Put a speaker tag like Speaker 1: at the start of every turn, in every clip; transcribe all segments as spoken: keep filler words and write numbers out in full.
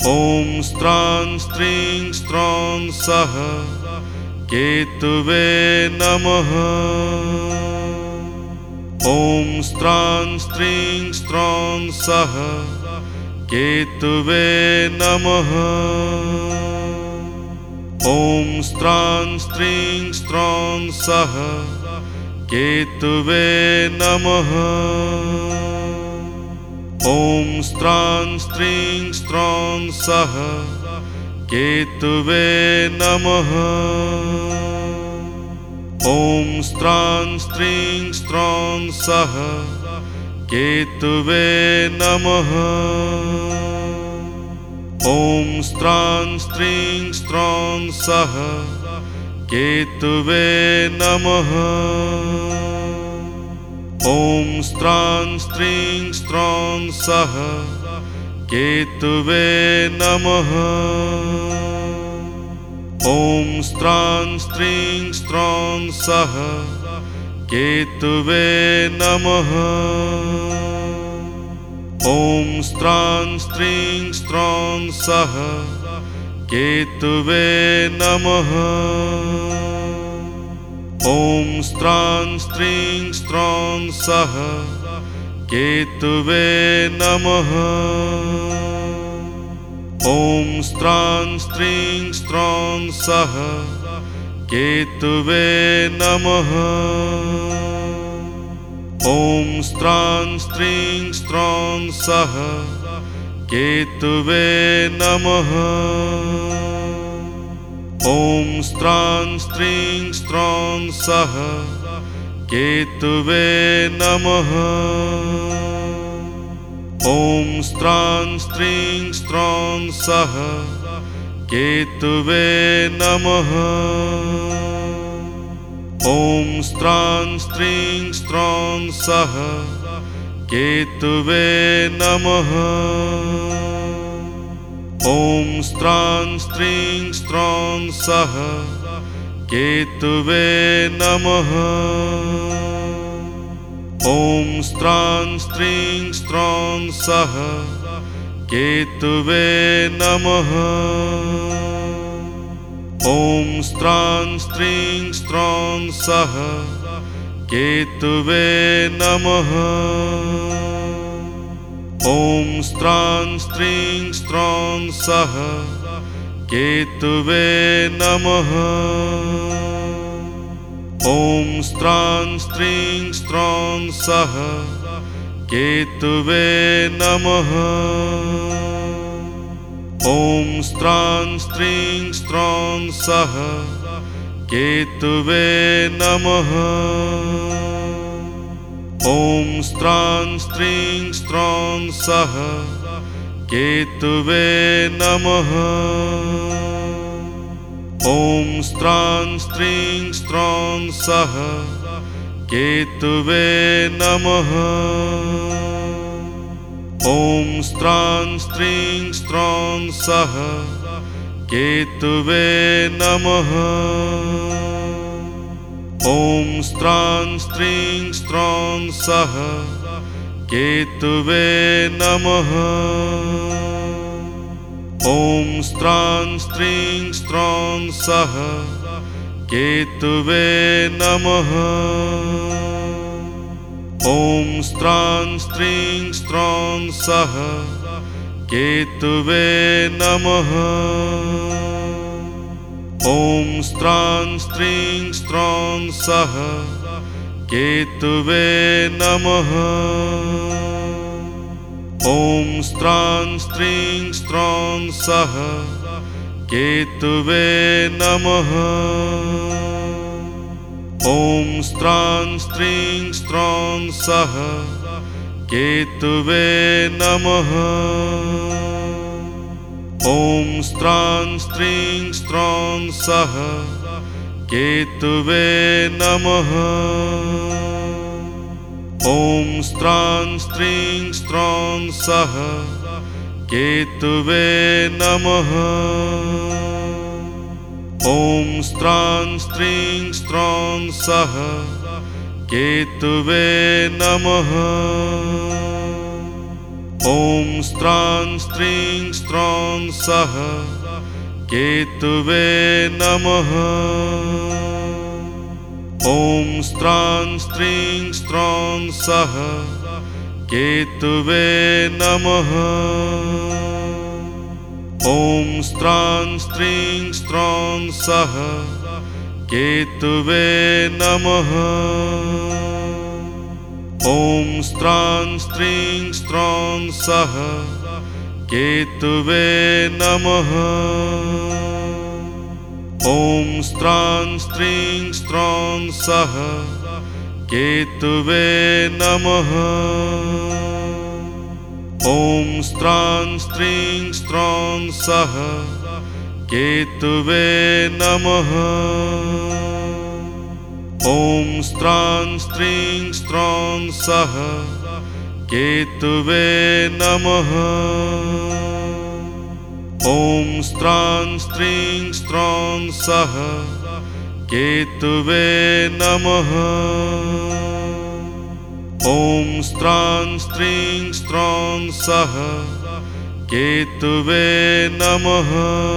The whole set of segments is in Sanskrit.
Speaker 1: ॐ स्त्रां स्त्रीं स्त्रौं सः केतुवे नमः। ॐ स्त्रां स्त्रीं स्त्रौं सः केतुवे नमः। ॐ स्त्रां स्त्रीं स्त्रौं सः केतुवे नमः। ॐ स्त्रां स्त्रीं स्त्रौं सः केतुवे नमः। ॐ स्त्रां स्त्रीं स्त्रौं सः केतुवे नमः। ॐ स्त्रां स्त्रीं स्त्रौं सः केतुवे नमः। ॐ स्त्रां स्त्रीं स्त्रौं सः केतुवे नमः। ॐ स्त्रां स्त्रीं स्त्रौं सः केतुवे नमः। ॐ स्त्रां स्त्रीं स्त्रौं सः केतुवे नमः। ॐ स्त्रां स्त्रीं स्त्रौं सः केतुवे नमः। ॐ स्त्रां स्त्रीं स्त्रौं सः केतुवे नमः। ॐ स्त्रां स्त्रीं स्त्रौं सः केतुवे नमः। ॐ स्त्रां स्त्रीं स्त्रौं सः केतुवे नमः। ॐ स्त्रां स्त्रीं स्त्रौं सः केतुवे नमः। ॐ स्त्रां स्त्रीं स्त्रौं सः केतुवे नमः। ॐ स्त्रां स्त्रीं स्त्रौं सः केतुवे नमः। ॐ स्त्रां स्त्रीं स्त्रौं सः केतुवे नमः। ॐ स्त्रां स्त्रीं स्त्रौं सः केतुवे नमः। ॐ स्त्रां स्त्रीं स्त्रौं सः केतुवे नमः। ॐ स्त्रां स्त्रीं स्त्रौं सः केतुवे नमः। ॐ स्त्रां स्त्रीं स्त्रौं सः केतुवे नमः। ॐ स्त्रां स्त्रीं स्त्रौं सः केतुवे नमः। ॐ स्त्रां स्त्रीं स्त्रौं सः केतुवे नमः। ॐ स्त्रां स्त्रीं स्त्रौं सः केतुवे नमः। ॐ स्त्रां स्त्रीं स्त्रौं सः केतुवे नमः। ॐ स्त्रां स्त्रीं स्त्रौं सः केतुवे नमः। ॐ स्त्रां स्त्रीं स्त्रौं सः केतुवे नमः। ॐ स्त्रां स्त्रीं स्त्रौं सः केतुवे नमः। ॐ स्त्रां स्त्रीं स्त्रौं सः केतुवे नमः। ॐ स्त्रां स्त्रीं स्त्रौं सः केतुवे नमः। ॐ स्त्रां स्त्रीं स्त्रौं सः केतुवे नमः। ॐ स्त्रां स्त्रीं स्त्रौं सः केतुवे नमः। ॐ स्त्रां स्त्रीं स्त्रौं सः केतुवे नमः। ॐ स्त्रां स्त्रीं स्त्रौं सः केतुवे नमः। ॐ स्त्रां स्त्रीं स्त्रौं सः केतुवे नमः। ॐ स्त्रां स्त्रीं स्त्रौं सः केतुवे नमः। ॐ स्त्रां स्त्रीं स्त्रौं सः केतुवे नमः। ॐ स्त्रां स्त्रीं स्त्रौं सः केतुवे नमः। ॐ स्त्रां स्त्रीं स्त्रौं सः केतुवे नमः। ॐ स्त्रां स्त्रीं स्त्रौं सः केतुवे नमः। ॐ स्त्रां स्त्रीं स्त्रौं सः केतुवे नमः। ॐ स्त्रां स्त्रीं स्त्रौं सः केतुवे नमः।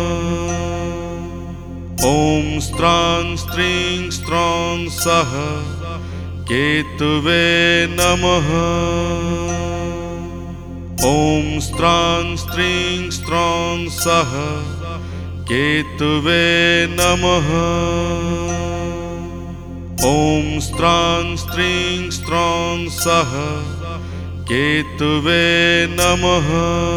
Speaker 1: ॐ स्त्रां स्त्रीं स्त्रौं सः केतुवे नमः। ॐ स्त्रां स्त्रीं स्त्रौं सः केतुवे नमः। ॐ स्त्रां स्त्रीं स्त्रौं सः केतुवे नमः।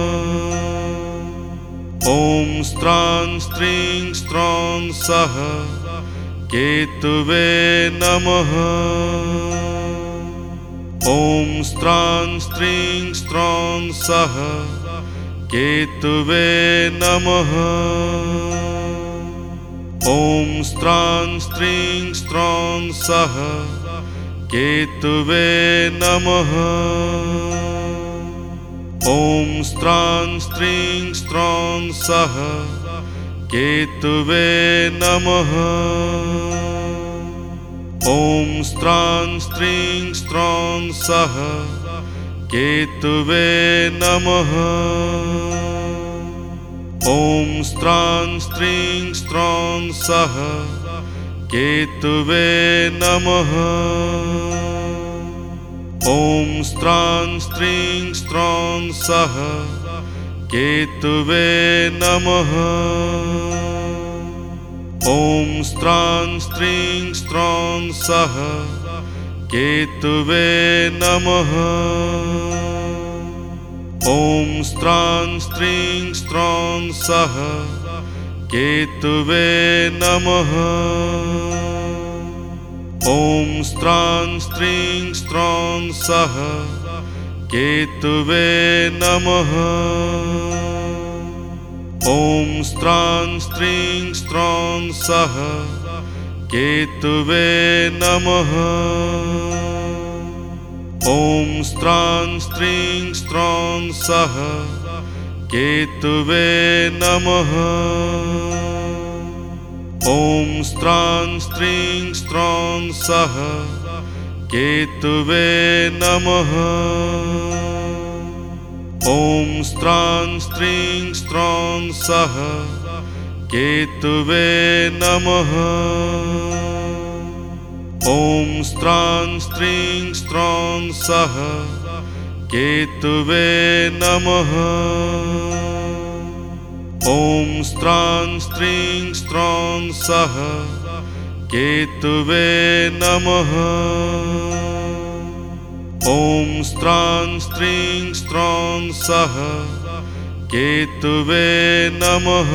Speaker 1: ॐ स्त्रां स्त्रीं स्त्रौं सः केतुवे नमः। ॐ स्त्रां स्त्रीं स्त्रौं सः केतुवे नमः। ॐ स्त्रां स्त्रीं स्त्रौं सः केतुवे नमः। ॐ स्त्रां स्त्रीं स्त्रौं सः केतुवे नमः। ॐ स्त्रां स्त्रीं स्त्रौं सः केतुवे नमः। ॐ स्त्रां स्त्रीं स्त्रौं सः केतुवे नमः। ॐ स्त्रां स्त्रीं स्त्रौं सः केतुवे नमः। ॐ स्त्रां स्त्रीं स्त्रौं सः केतुवे नमः। ॐ स्त्रां स्त्रीं स्त्रौं सः केतुवे नमः। ॐ स्त्रां स्त्रीं स्त्रौं सः केतुवे नमः। ॐ स्त्रां स्त्रीं स्त्रौं सः केतुवे नमः। ॐ स्त्रां स्त्रीं स्त्रौं सः केतुवे नमः। ॐ स्त्रां स्त्रीं स्त्रौं सः केतुवे नमः। ॐ स्त्रां स्त्रीं स्त्रौं सः केतुवे नमः। ॐ स्त्रां स्त्रीं स्त्रौं सः केतुवे नमः। ॐ स्त्रां स्त्रीं स्त्रौं सः केतुवे नमः। ॐ स्त्रां स्त्रीं स्त्रौं सः केतुवे नमः।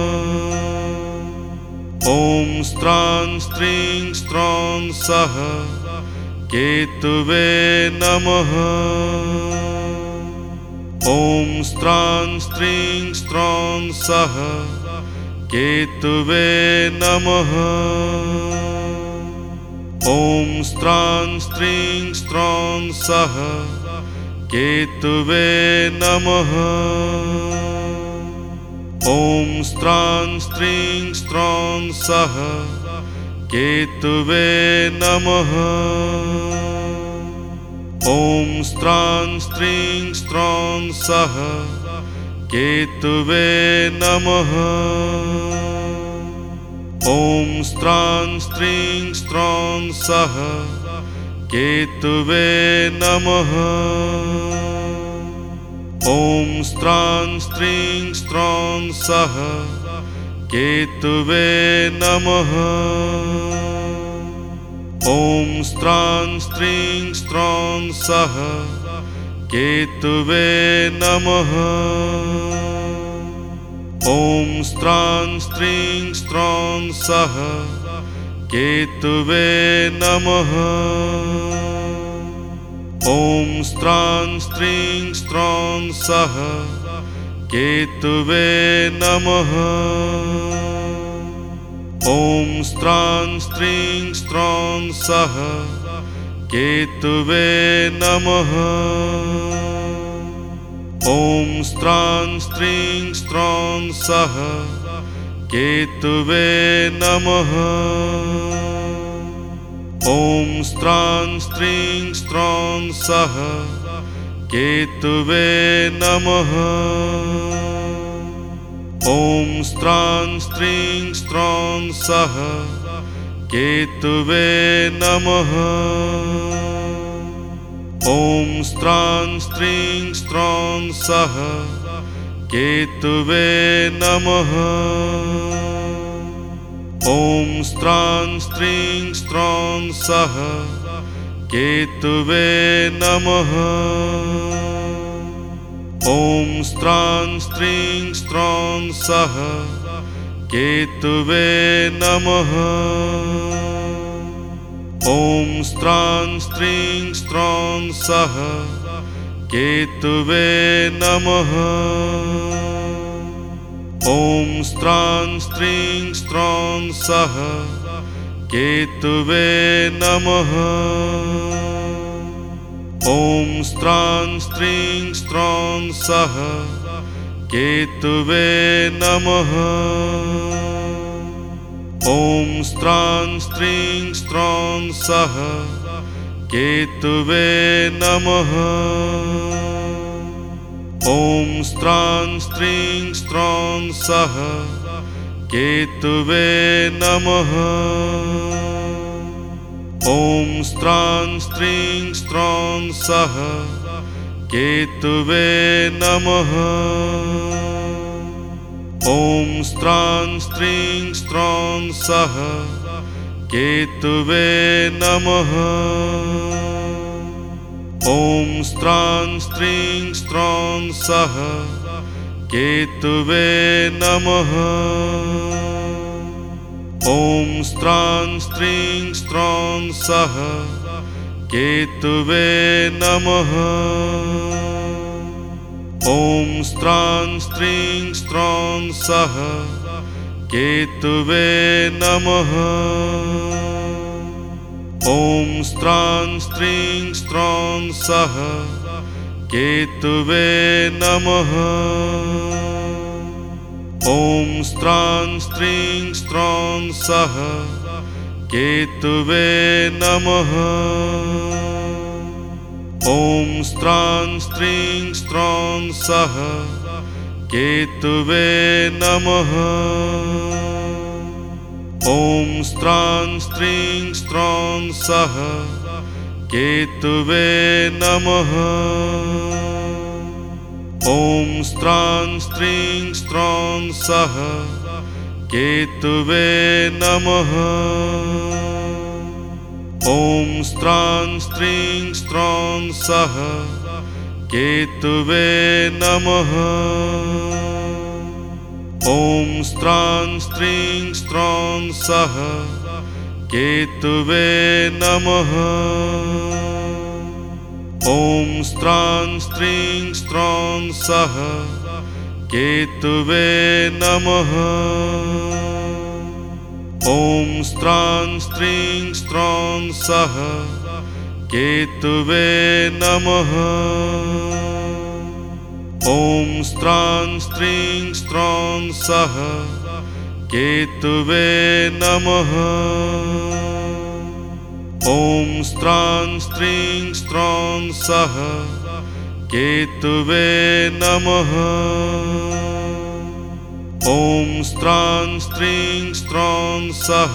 Speaker 1: ॐ स्त्रां स्त्रीं स्त्रौं सः केतुवे नमः। ॐ स्त्रां स्त्रीं स्त्रौं सः केतुवे नमः। ॐ स्त्रां स्त्रीं स्त्रौं सः केतुवे नमः। ॐ स्त्रां स्त्रीं स्त्रौं सः केतुवे नमः। ॐ स्त्रां स्त्रीं स्त्रौं सः केतुवे नमः। ॐ स्त्रां स्त्रीं स्त्रौं सः केतुवे नमः। ॐ स्त्रां स्त्रीं स्त्रौं सः केतुवे नमः। ॐ स्त्रां स्त्रीं स्त्रौं सः केतुवे नमः। ॐ स्त्रां स्त्रीं स्त्रौं सः केतुवे नमः। ॐ स्त्रां स्त्रीं स्त्रौं सः केतुवे नमः। ॐ स्त्रां स्त्रीं स्त्रौं सः केतुवे नमः। ॐ स्त्रां स्त्रीं स्त्रौं सः केतुवे नमः। ॐ स्त्रां स्त्रीं स्त्रौं सः केतुवे नमः। ॐ स्त्रां स्त्रीं स्त्रौं सः केतुवे नमः। ॐ स्त्रां स्त्रीं स्त्रौं सः केतुवे नमः। ॐ स्त्रां स्त्रीं स्त्रौं सः केतुवे नमः। ॐ स्त्रां स्त्रीं स्त्रौं सः केतुवे नमः। ॐ स्त्रां स्त्रीं स्त्रौं सः केतुवे नमः। ॐ स्त्रां स्त्रीं स्त्रौं सः केतुवे नमः। ॐ स्त्रां स्त्रीं स्त्रौं सः केतुवे नमः। ॐ स्त्रां स्त्रीं स्त्रौं सः केतुवे नमः। ॐ स्त्रां स्त्रीं स्त्रौं सः केतुवे नमः। ॐ स्त्रां स्त्रीं स्त्रौं सः केतुवे नमः। ॐ स्त्रां स्त्रीं स्त्रौं सः केतुवे नमः। ॐ स्त्रां स्त्रीं स्त्रौं सः केतुवे नमः। ॐ स्त्रां स्त्रीं स्त्रौं सः केतुवे नमः। ॐ स्त्रां स्त्रीं स्त्रौं सः केतुवे नमः। ॐ स्त्रां स्त्रीं स्त्रौं सः केतुवे नमः। ॐ स्त्रां स्त्रीं स्त्रौं सः केतुवे नमः। ॐ स्त्रां स्त्रीं स्त्रौं सः केतुवे नमः। ॐ स्त्रां स्त्रीं स्त्रौं सः केतुवे नमः। ॐ स्त्रां स्त्रीं स्त्रौं सः केतुवे नमः। ॐ स्त्रां स्त्रीं स्त्रौं सः केतुवे नमः। ॐ स्त्रां स्त्रीं स्त्रौं सः केतुवे नमः। ॐ स्त्रां स्त्रीं स्त्रौं सः केतुवे नमः। ॐ स्त्रां स्त्रीं स्त्रौं सः केतुवे नमः। ॐ स्त्रां स्त्रीं स्त्रौं सः केतुवे नमः। ॐ स्त्रां स्त्रीं स्त्रौं सः केतवे नमः। ॐ स्त्रां स्त्रीं स्त्रौं सः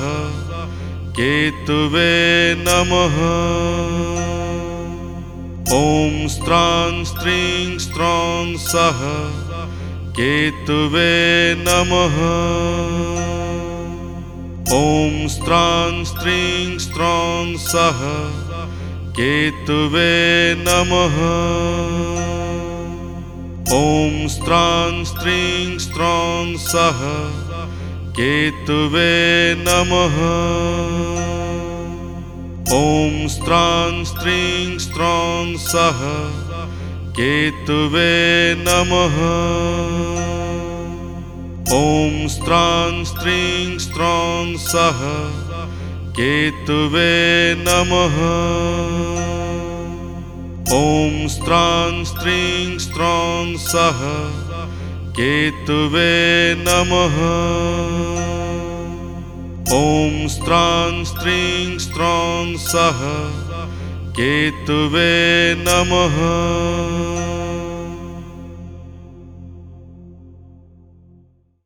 Speaker 1: केतवे नमः। ॐ स्त्रां स्त्रीं स्त्रौं सः केतवे नमः। ॐ स्त्रां स्त्रीं स्त्रौं सः केतवे नमः। ॐ स्त्रां स्त्रीं स्त्रौं सः केतवे नमः। ॐ स्त्रां स्त्रीं स्त्रौं सः केतवे नमः। ॐ स्त्रां स्त्रीं स्त्रौं सः केतवे नमः। ॐ स्त्रां स्त्रीं स्त्रौं सः केतवे नमः। ॐ स्त्रां स्त्रीं स्त्रौं सः केतवे नमः।